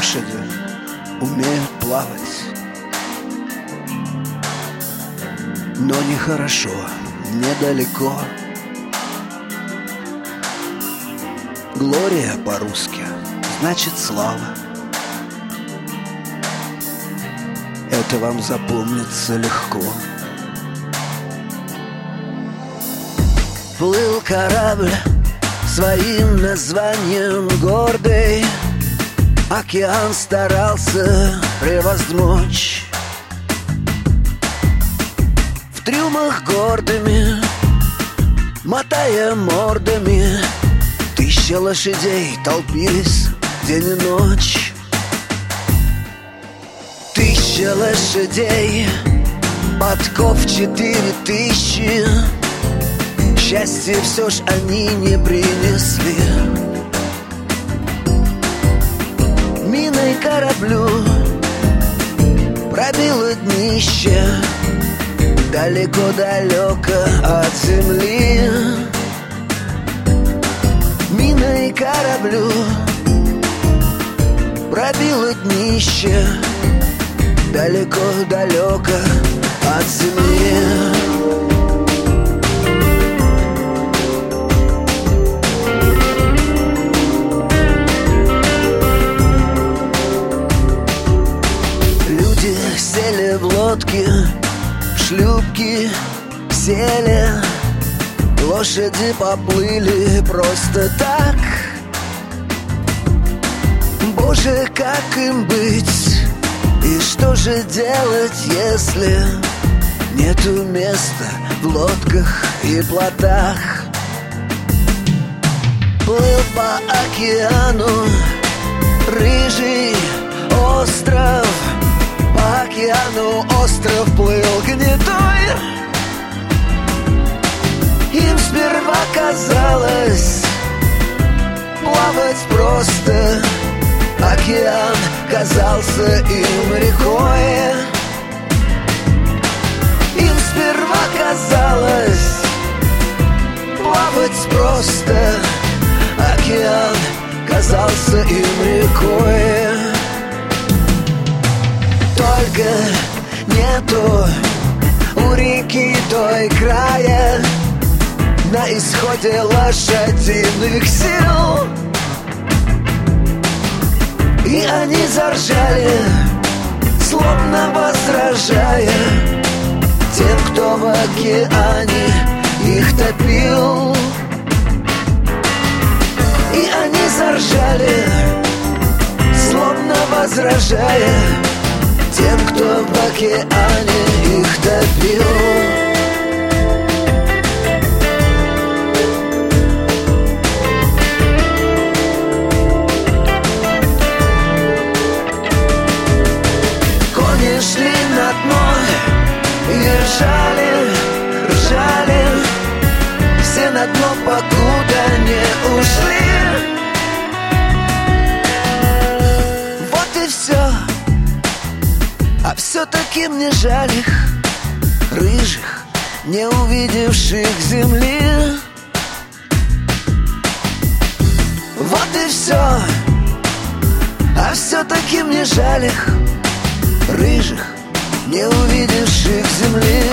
лошади умеют плавать, но нехорошо, недалеко. Глория по-русски значит слава. Это вам запомнится легко. Плыл корабль своим названием гордый, океан старался превозмочь. В трюмах гордыми, мотая мордами, 1000 лошадей толпились день и ночь. 1000 лошадей, подков 4000. Счастье все ж они не принесли. Миной кораблю пробило днище далеко-далеко от земли. Миной кораблю пробило днище далеко-далеко от земли. Сели в лодки, в шлюпки сели, лошади поплыли просто так. Боже, как им быть? И что же делать, если нету места в лодках и плотах? Плыл по океану рыжий остров. По океану остров плыл гнетой. Им сперва казалось плавать просто. Океан казался им рекой. Им сперва казалось плавать просто. Океан казался им рекой. Только нету у реки той края, на исходе лошадиных сил. И они заржали, словно возражая тем, кто в океане их топил. И они заржали, словно возражая тем, кто в океане их топил. Кони шли на дно и ржали, ржали. Все на дно, покуда не ушли. Вот и все. А все-таки мне жаль их, рыжих, не увидевших земли. Вот и все. А все-таки мне жаль их, рыжих, не увидевших земли.